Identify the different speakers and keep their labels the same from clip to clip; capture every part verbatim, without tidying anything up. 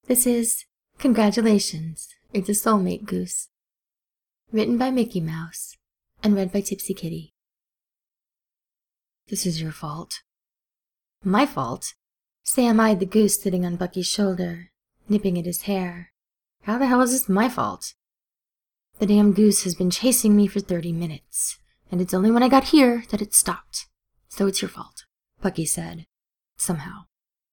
Speaker 1: This is Congratulations, It's a Soulmate Goose. Written by Mickey Mouse and read by Tipsy Kitty. This is your fault. My fault? Sam eyed the goose sitting on Bucky's shoulder, nipping at his hair. How the hell is this my fault? The damn goose has been chasing me for thirty minutes, and it's only when I got here that it stopped. So it's your fault, Bucky said, somehow.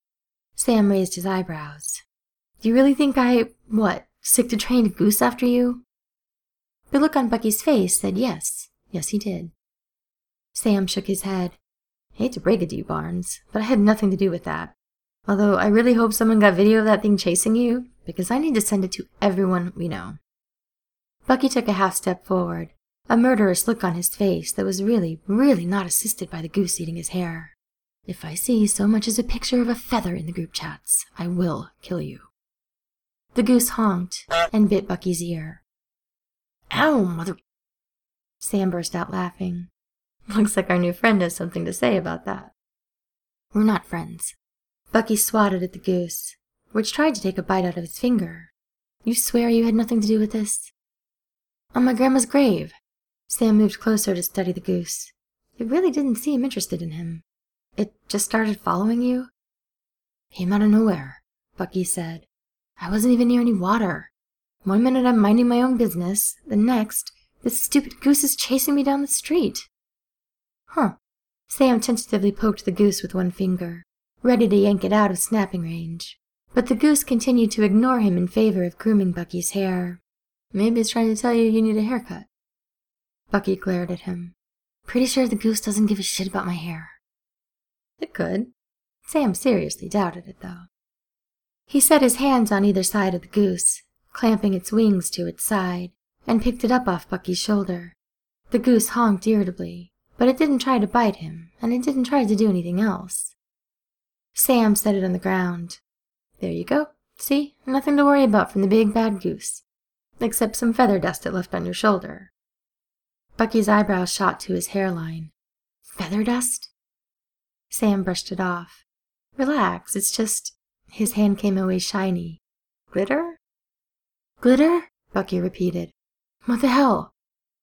Speaker 1: Sam raised his eyebrows. Do you really think I, what, sicked a trained goose after you? The look on Bucky's face said yes. Yes, he did. Sam shook his head. Hate to break it to you, Barnes, but I had nothing to do with that. Although I really hope someone got video of that thing chasing you, because I need to send it to everyone we know. Bucky took a half step forward, a murderous look on his face that was really, really not assisted by the goose eating his hair. If I see so much as a picture of a feather in the group chats, I will kill you. The goose honked and bit Bucky's ear. Ow, mother... Sam burst out laughing. Looks like our new friend has something to say about that. We're not friends. Bucky swatted at the goose, which tried to take a bite out of his finger. You swear you had nothing to do with this? On my grandma's grave. Sam moved closer to study the goose. It really didn't seem interested in him. It just started following you? Came out of nowhere, Bucky said. I wasn't even near any water. One minute I'm minding my own business, the next, this stupid goose is chasing me down the street. Huh. Sam tentatively poked the goose with one finger, ready to yank it out of snapping range. But the goose continued to ignore him in favor of grooming Bucky's hair. Maybe it's trying to tell you you need a haircut. Bucky glared at him. Pretty sure the goose doesn't give a shit about my hair. It could. Sam seriously doubted it, though. He set his hands on either side of the goose, clamping its wings to its side, and picked it up off Bucky's shoulder. The goose honked irritably, but it didn't try to bite him, and it didn't try to do anything else. Sam set it on the ground. There you go. See? Nothing to worry about from the big bad goose. Except some feather dust it left on your shoulder. Bucky's eyebrows shot to his hairline. Feather dust? Sam brushed it off. Relax, it's just... His hand came away shiny. Glitter? Glitter? Bucky repeated. What the hell?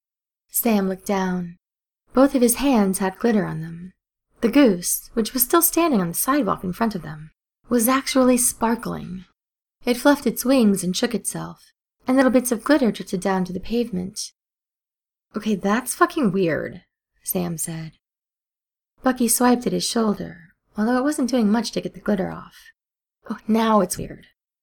Speaker 1: Sam looked down. Both of his hands had glitter on them. The goose, which was still standing on the sidewalk in front of them, was actually sparkling. It fluffed its wings and shook itself, and little bits of glitter drifted down to the pavement. Okay, that's fucking weird, Sam said. Bucky swiped at his shoulder, although it wasn't doing much to get the glitter off. Oh, now it's weird.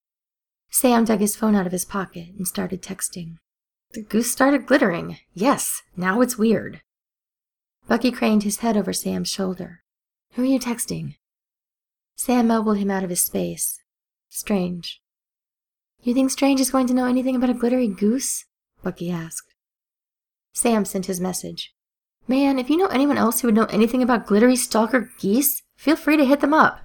Speaker 1: Sam dug his phone out of his pocket and started texting. The goose started glittering. Yes, now it's weird. Bucky craned his head over Sam's shoulder. Who are you texting? Sam elbowed him out of his space. Strange. You think Strange is going to know anything about a glittery goose? Bucky asked. Sam sent his message. Man, if you know anyone else who would know anything about glittery stalker geese, feel free to hit them up.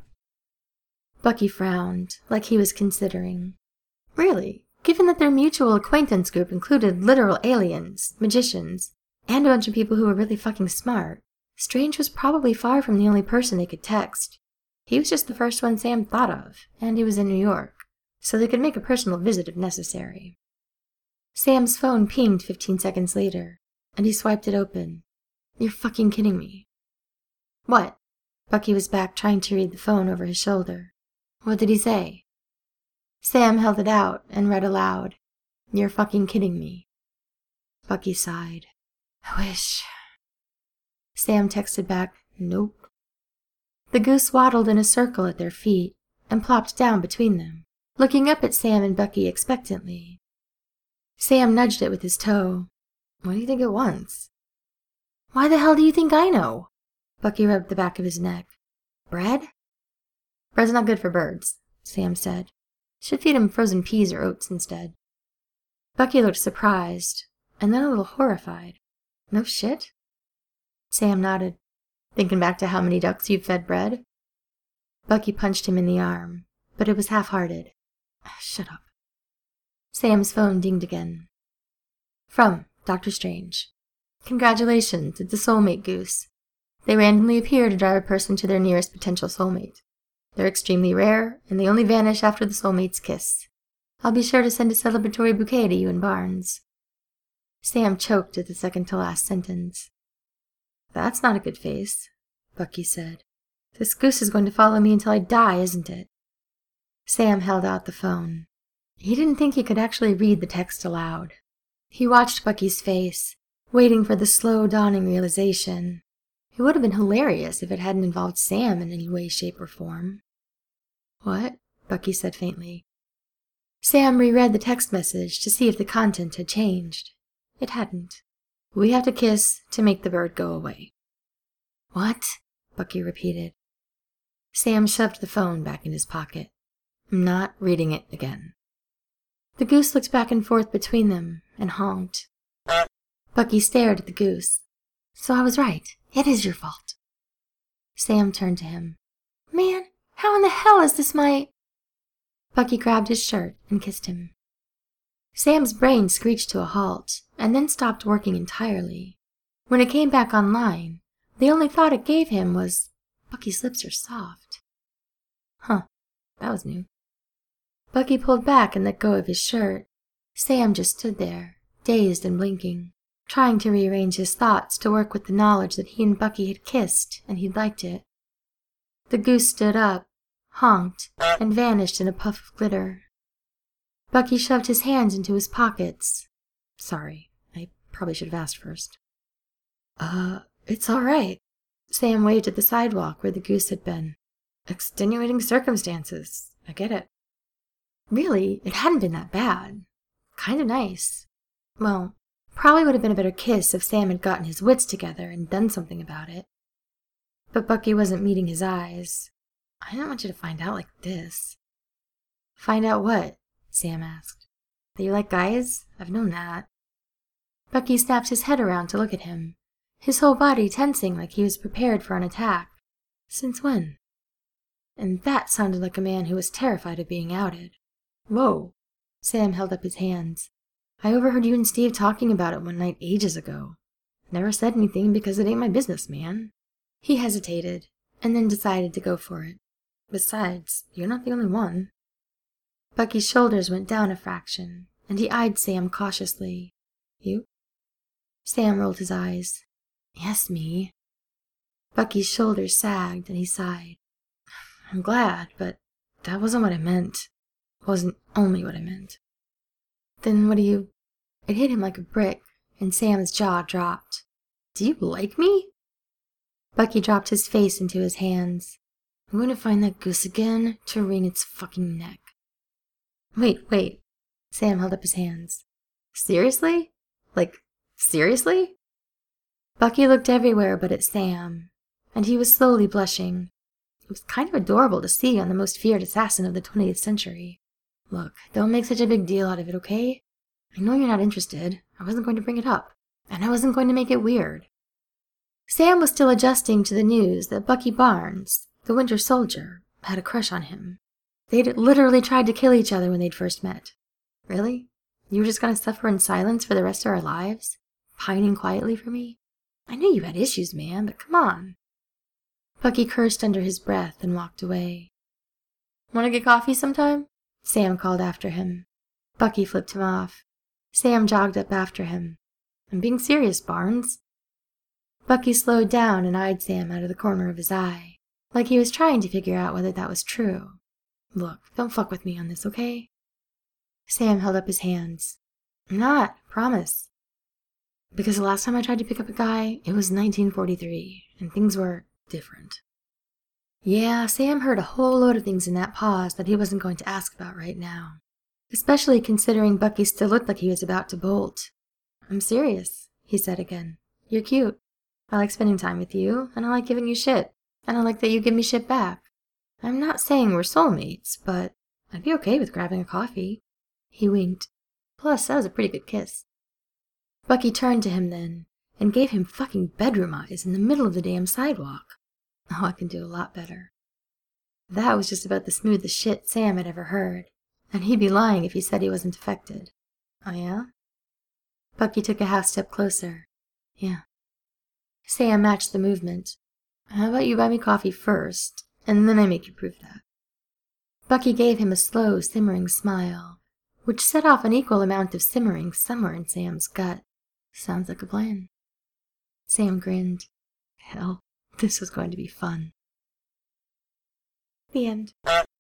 Speaker 1: Bucky frowned, like he was considering. Really, given that their mutual acquaintance group included literal aliens, magicians, and a bunch of people who were really fucking smart, Strange was probably far from the only person they could text. He was just the first one Sam thought of, and he was in New York, so they could make a personal visit if necessary. Sam's phone pinged fifteen seconds later, and he swiped it open. You're fucking kidding me. What? Bucky was back trying to read the phone over his shoulder. What did he say? Sam held it out and read aloud. You're fucking kidding me. Bucky sighed. I wish. Sam texted back, nope. The goose waddled in a circle at their feet and plopped down between them, looking up at Sam and Bucky expectantly. Sam nudged it with his toe. What do you think it wants? Why the hell do you think I know? Bucky rubbed the back of his neck. Bread? Bread's not good for birds, Sam said. Should feed him frozen peas or oats instead. Bucky looked surprised, and then a little horrified. No shit? Sam nodded, thinking back to how many ducks you've fed bread. Bucky punched him in the arm, but it was half-hearted. Shut up. Sam's phone dinged again. From Doctor Strange. Congratulations, it's a soulmate goose. They randomly appear to drive a person to their nearest potential soulmate. They're extremely rare, and they only vanish after the soulmate's kiss. I'll be sure to send a celebratory bouquet to you and Barnes." Sam choked at the second-to-last sentence. "That's not a good face," Bucky said. "This goose is going to follow me until I die, isn't it?" Sam held out the phone. He didn't think he could actually read the text aloud. He watched Bucky's face, waiting for the slow dawning realization. It would have been hilarious if it hadn't involved Sam in any way, shape, or form. "What?" Bucky said faintly. Sam reread the text message to see if the content had changed. It hadn't. "We have to kiss to make the bird go away." "What?" Bucky repeated. Sam shoved the phone back in his pocket. "I'm not reading it again." The goose looked back and forth between them and honked. Bucky stared at the goose. "So I was right. It is your fault." Sam turned to him. "Man, how in the hell is this my—" Bucky grabbed his shirt and kissed him. Sam's brain screeched to a halt, and then stopped working entirely. When it came back online, the only thought it gave him was, Bucky's lips are soft. Huh, that was new. Bucky pulled back and let go of his shirt. Sam just stood there, dazed and blinking, trying to rearrange his thoughts to work with the knowledge that he and Bucky had kissed and he'd liked it. The goose stood up, honked, and vanished in a puff of glitter. Bucky shoved his hands into his pockets. Sorry, I probably should have asked first. Uh, it's all right. Sam waved at the sidewalk where the goose had been. Extenuating circumstances. I get it. Really, it hadn't been that bad. Kind of nice. Well, probably would have been a better kiss if Sam had gotten his wits together and done something about it. But Bucky wasn't meeting his eyes. I didn't want you to find out like this. Find out what? Sam asked. That you like guys? I've known that. Bucky snapped his head around to look at him, his whole body tensing like he was prepared for an attack. Since when? And that sounded like a man who was terrified of being outed. Whoa. Sam held up his hands. I overheard you and Steve talking about it one night ages ago. Never said anything because it ain't my business, man. He hesitated, and then decided to go for it. Besides, you're not the only one. Bucky's shoulders went down a fraction, and he eyed Sam cautiously. You? Sam rolled his eyes. Yes, me. Bucky's shoulders sagged, and he sighed. I'm glad, but that wasn't what I meant. Wasn't only what I meant. Then what do you... It hit him like a brick, and Sam's jaw dropped. Do you like me? Bucky dropped his face into his hands. I'm going to find that goose again to wring its fucking neck. Wait, wait. Sam held up his hands. Seriously? Like, seriously? Bucky looked everywhere but at Sam, and he was slowly blushing. It was kind of adorable to see on the most feared assassin of the twentieth century. Look, don't make such a big deal out of it, okay? I know you're not interested. I wasn't going to bring it up, and I wasn't going to make it weird. Sam was still adjusting to the news that Bucky Barnes, the Winter Soldier, had a crush on him. They'd literally tried to kill each other when they'd first met. Really? You were just going to suffer in silence for the rest of our lives? Pining quietly for me? I knew you had issues, man, but come on. Bucky cursed under his breath and walked away. Want to get coffee sometime? Sam called after him. Bucky flipped him off. Sam jogged up after him. I'm being serious, Barnes. Bucky slowed down and eyed Sam out of the corner of his eye, like he was trying to figure out whether that was true. Look, don't fuck with me on this, okay? Sam held up his hands. I'm not, promise. Because the last time I tried to pick up a guy, it was nineteen forty-three, and things were different. Yeah, Sam heard a whole load of things in that pause that he wasn't going to ask about right now, especially considering Bucky still looked like he was about to bolt. I'm serious, he said again. You're cute. I like spending time with you, and I like giving you shit, and I like that you give me shit back. I'm not saying we're soulmates, but I'd be okay with grabbing a coffee. He winked. Plus, that was a pretty good kiss. Bucky turned to him then, and gave him fucking bedroom eyes in the middle of the damn sidewalk. Oh, I can do a lot better. That was just about the smoothest shit Sam had ever heard, and he'd be lying if he said he wasn't affected. Oh yeah? Bucky took a half step closer. Yeah. Sam matched the movement. How about you buy me coffee first, and then I make you prove that." Bucky gave him a slow, simmering smile, which set off an equal amount of simmering somewhere in Sam's gut. Sounds like a plan. Sam grinned. Hell, this was going to be fun. The end.